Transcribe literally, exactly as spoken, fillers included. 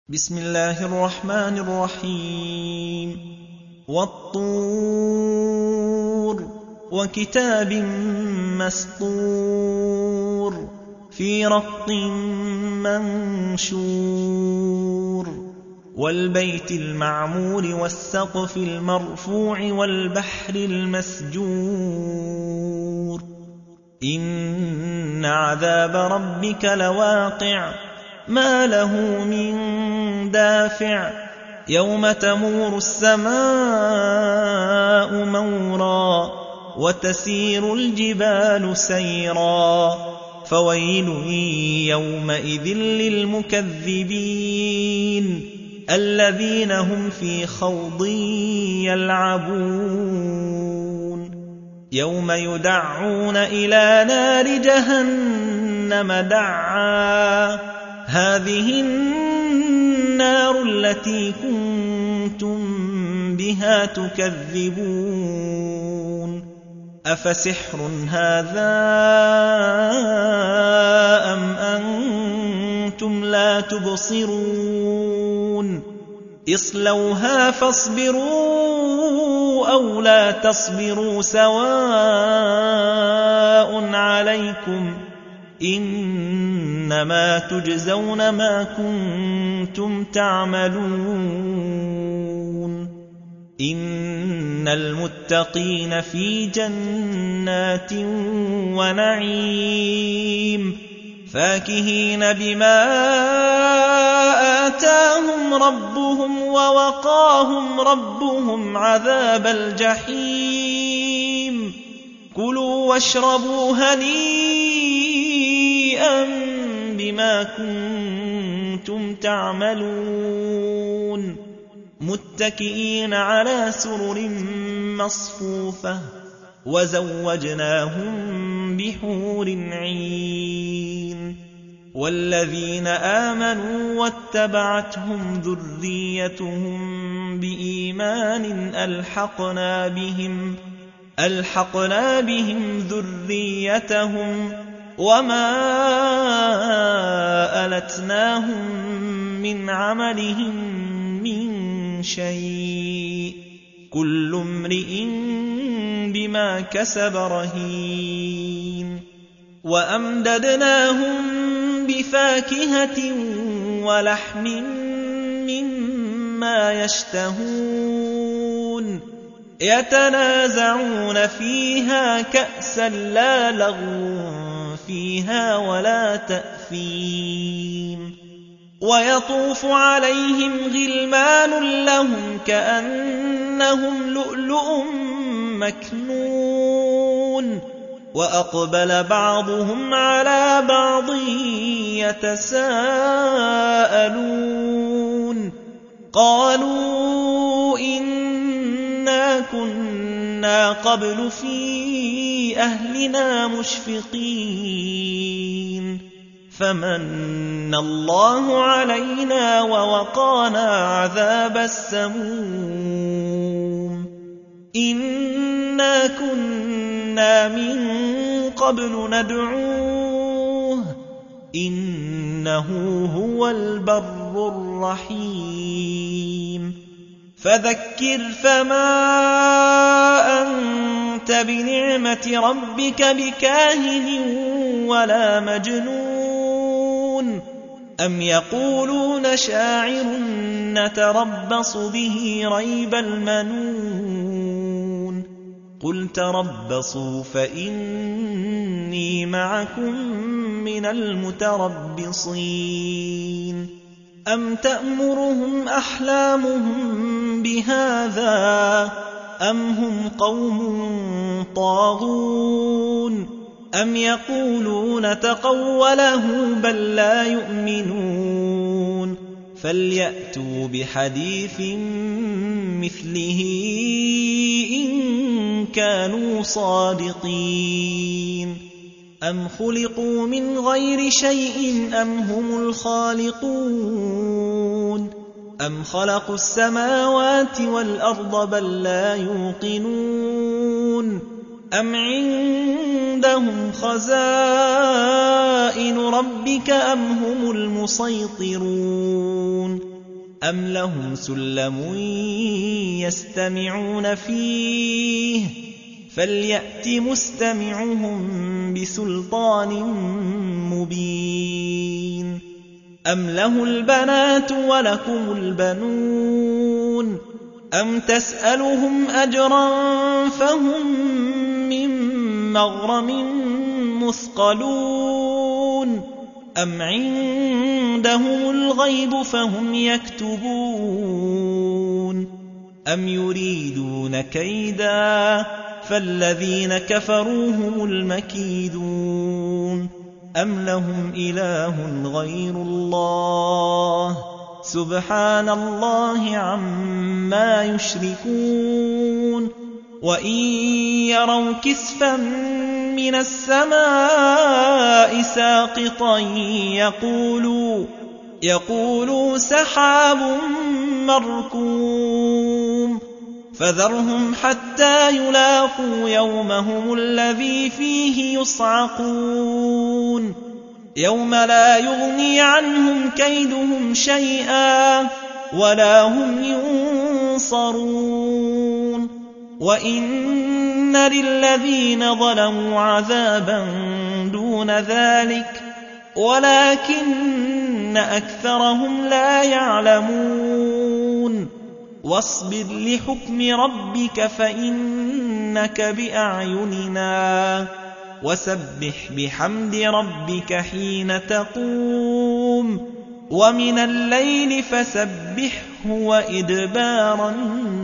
بسم الله الرحمن الرحيم والطور وكتاب مسطور في رق منشور والبيت المعمور والسقف المرفوع والبحر المسجور إن عذاب ربك لواقع ما له من دافع يوم تمور السماء مورا وتسير الجبال سيرا فويل يومئذ للمكذبين الذين هم في خوض يلعبون يوم يدعون إلى نار جهنم دعا هذه النار التي كنتم بها تكذبون أفسحر هذا أم أنتم لا تبصرون اصلوها فاصبروا أو لا تصبروا سواء عليكم إنما تجزون ما كنتم تعملون إن المتقين في جنات ونعيم فاكهين بما آتاهم ربهم ووقاهم ربهم عذاب الجحيم كلوا واشربوا هنيئا بما كنتم تعملون متكئين على سرر مصفوفة وزوجناهم بحور عين والذين آمنوا واتبعتهم ذريتهم بإيمان ألحقنا بهم ألحقنا بهم ذريتهم وما ألتناهم من عملهم من شيء كل امرئ بما كسب رهين وأمددناهم بفاكهة ولحم مما يشتهون يتنازعون فيها كأسا لا لغو فيها ولا تأثيم ويطوف عليهم غلمان لهم كأنهم لؤلؤ مكنون وأقبل بعضهم على بعض يتساءلون قالوا إنا كنا قبل في أهلنا مشفقين فمن الله علينا ووقانا عذاب السموم إنا كنا من قبل ندعوه إنه هو البر الرحيم فذكر فما أنت بنعمة ربك بكاهن ولا مجنون أم يقولون شاعر نتربص به ريب المنون قل تربصوا فإني معكم من المتربصين أم تأمرهم أحلامهم بهذا أم هم قوم طاغون أم يقولون تقوله بل لا يؤمنون فليأتوا بحديث مثله إن كانوا صادقين أم خلقوا من غير شيء أم هم الخالقون أم خلقوا السماوات والأرض بل لا يوقنون أم عندهم خزائن ربك أم هم المسيطرون أم لهم سلم يستمعون فيه فليأت مستمعهم بسلطان مبين أم له البنات ولكم البنون أم تسألهم أجرا فهم من مغرم مثقلون أم عندهم الغيب فهم يكتبون أم يريدون كيدا فالذين كفروا هم المكيدون أم لهم إله غير الله سبحان الله عما يشركون وإن يروا كسفا من السماء ساقطا يقولوا يقولوا سحاب مركوم فذرهم حتى يلاقوا يومهم الذي فيه يصعقون يوم لا يغني عنهم كيدهم شيئا ولا هم ينصرون وإن للذين ظلموا عذابا دون ذلك ولكن أكثرهم لا يعلمون واصبر لحكم ربك فإنك بأعيننا وسبح بحمد ربك حين تقوم ومن الليل فسبحه وإدبار النجوم